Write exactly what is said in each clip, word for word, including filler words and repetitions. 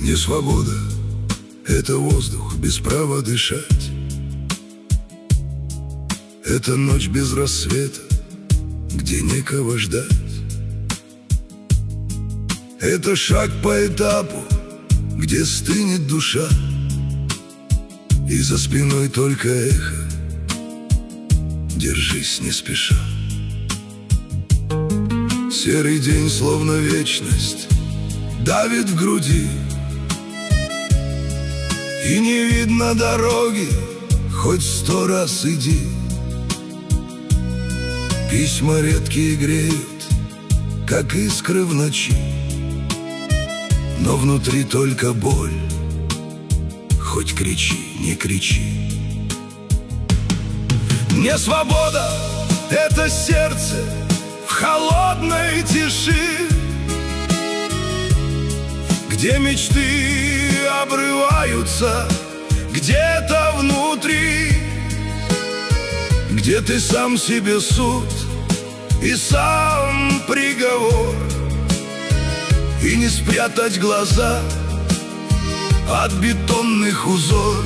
Не свобода — это воздух без права дышать. Это ночь без рассвета, где некого ждать. Это шаг по этапу, где стынет душа, и за спиной только эхо. Держись не спеша. Серый день, словно вечность, давит в груди, и не видно дороги, хоть сто раз иди. Письма редкие греют, как искры в ночи, но внутри только боль, хоть кричи, не кричи. Не свобода — это сердце в холодной тиши, где мечты обрываются где-то внутри, где ты сам себе суд и сам приговор, и не спрятать глаза от бетонных узор.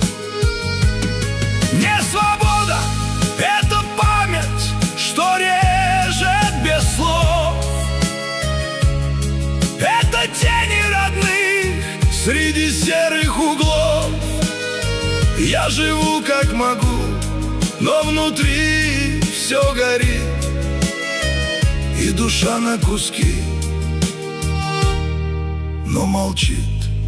Не свобода — это память, что режет без слов. Это тени родных среди серых углов. Я живу как могу, но внутри все горит, и душа на куски, но молчит.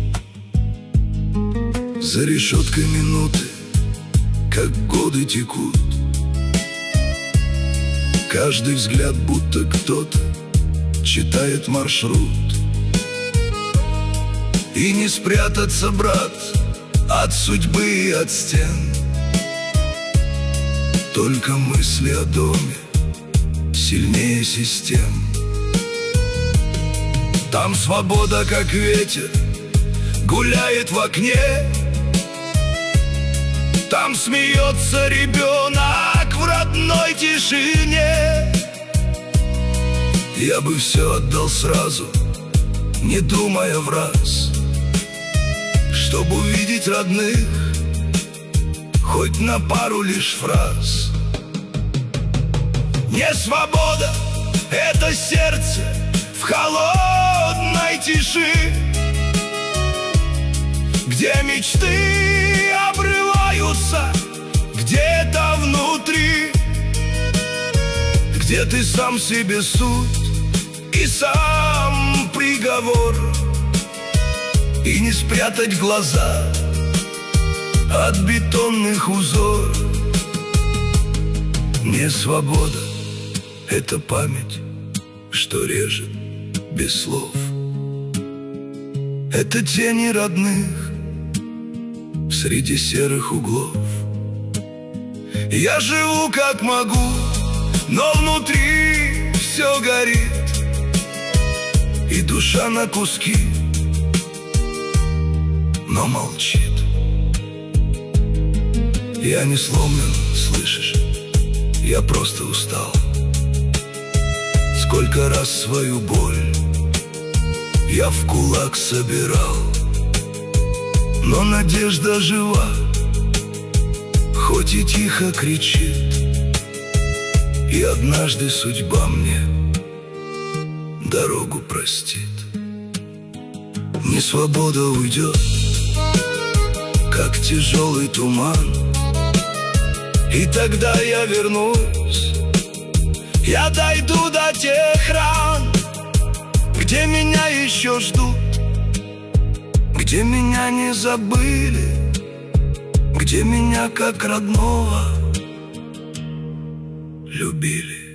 За решеткой минуты, как годы текут, каждый взгляд будто кто-то читает маршрут. И не спрятаться, брат, от судьбы и от стен. Только мысли о доме сильнее систем. Там свобода, как ветер, гуляет в окне. Там смеется ребенок в родной тишине. Я бы все отдал сразу, не думая в раз, чтобы увидеть родных, хоть на пару лишь фраз. Не свобода — это сердце в холодной тиши, где мечты обрываются где-то внутри, где ты сам себе суд и сам приговор, и не спрятать глаза от бетонных узор. Не свобода — это память, что режет без слов. Это тени родных среди серых углов. Я живу как могу, но внутри все горит, и душа на куски, но молчит. Я не сломлен, слышишь? Я просто устал. Сколько раз свою боль я в кулак собирал, но надежда жива, хоть и тихо кричит. И однажды судьба мне дорогу простит. Не свобода уйдет, как тяжелый туман, и тогда я вернусь, я дойду до тех ран, где меня еще ждут, где меня не забыли, где меня как родного любили.